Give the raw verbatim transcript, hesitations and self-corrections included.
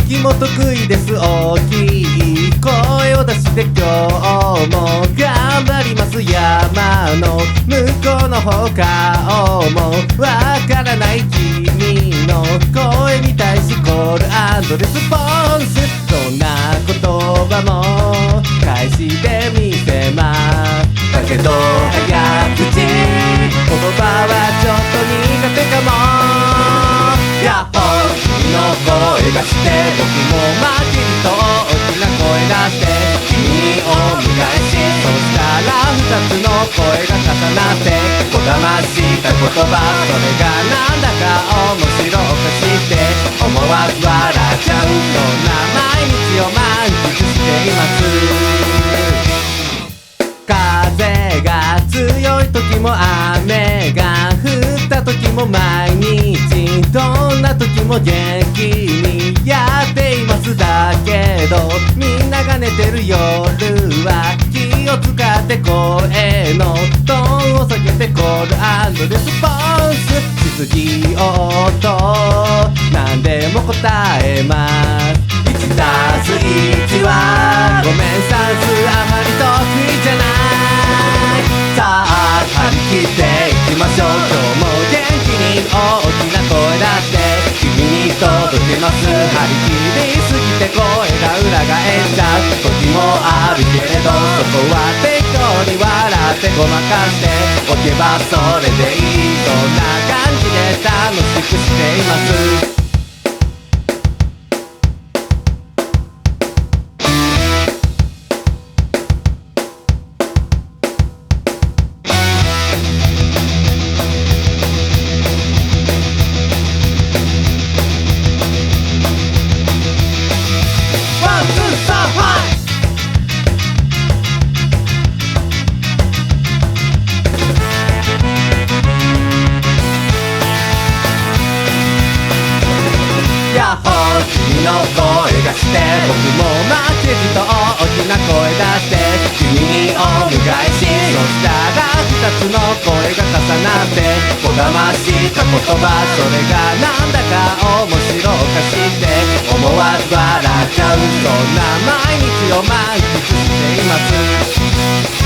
きも得意です。大きい声を出して今日も頑張ります。山の向こうの方顔もわからない君の声に対しコール&レスポンス、そんな言葉も返してみせます。だけど早口言葉はちょっと苦手かも。ヤッホー君の声がして僕も負けじと大きな声出して君にお迎えし、そしたら二つの声が重なってこだました言葉、それがなんだか面白おかしくて思わず笑っちゃう、そんな毎日を満喫しています。風が強い時も雨が降った時も毎日どんな時も元気にやっています。だけどみんなが寝てる夜は気を使って声のトーンを下げてコール&レスポンスしすぎようと何でも答えます。いちたすいちはごめん算数あまり得意じゃない。さあ張り切っていきましょう。今日も元気に大きな声出して君に届けます。張り切りすぎて声が裏返っちゃう時もあるけれど、そこは適当に笑ってごまかしておけばそれでいい、そんな感じで楽しくしています。ヤッホー君の声がして僕も負けじと大きな声出して君にお迎えし、そしたら二つの声が重なってこだました言葉、それがなんだか面白おかしくて思わず笑っちゃう、そんな毎日を満喫しています。